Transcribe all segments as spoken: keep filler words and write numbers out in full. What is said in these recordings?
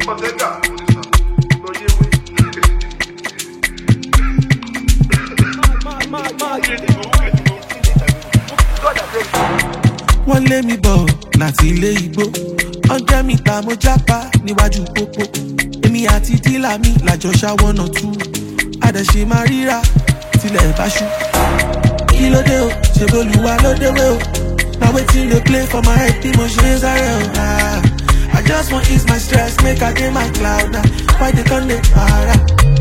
Wọ́n lé mi bọ̀ láti ilé igbó, ọjọ́ mi ta mo jápa níwájú pópó. Èmi àti dílà mi làjọ ṣáwọ́nà tú, àdẹ̀ṣe máa ríra tilẹ̀ bá ṣú. Kí ló dé o, ṣe bolúwa ló déwé o, na wetin dey play for my head bí mo ṣe ń sáré o. I just wan ease my stress, make I dey my cloud now, why they come dey para?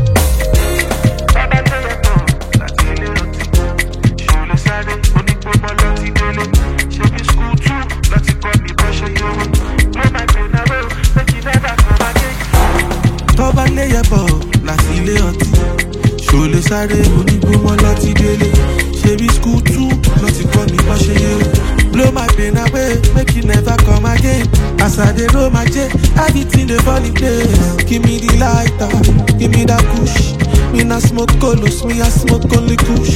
Tọ́ba lé yẹ̀bọ̀ láti ilé ọtí, ṣòlè sáré onígbòmọ́ lọ́tí délé. Ṣebí school two lọ́tí kọ́ mi bọ́ ṣe yé o. Blow my pain away, make you never come again. As I dey roll my J, everything dey fall in place. Give me the lighter, give me that push. Me na smoke colos, me a smoke only kush.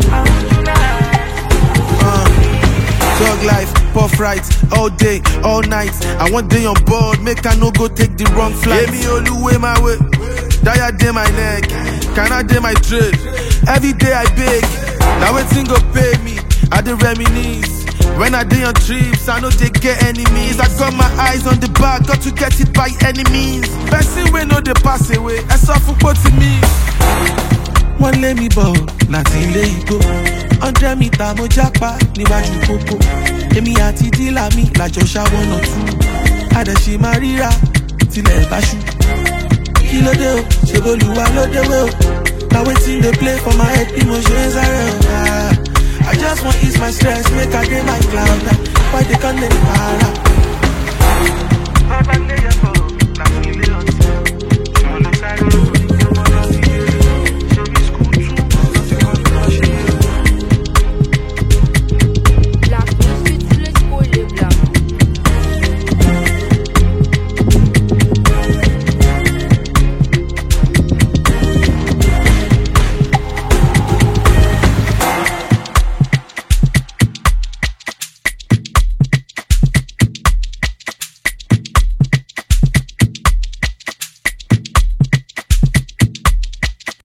Uh, Dog life, puff right, all day, all night. I want day on board, make I no go take the wrong flight. Give me all the way my way, die day my neck, can I day my trade? Every day I beg, now wetin go pay me, I dey reminisce. When I dey on trips, I know they get enemies. I got my eyes on the bag, got to get it by any means. Person wey no dey pass away, ẹ sọ fún pọ̀ tí mi. Wọ́n lé mi bọ̀ láti ilé igbó, ọjọ́ mi ta mo jápa níwájú pópó. Èmi àti dílà mi làjọ ṣáwọ́nà tú, àdẹ̀ṣe máa ríra tilẹ̀ bá ṣú. Kí ló dé o, ṣe bolúwa ló déwé o, na wetin dey play for my head bí mo ṣe ń sáré o. I just want ease my stress, make I dey my cloud now, why they come dey para?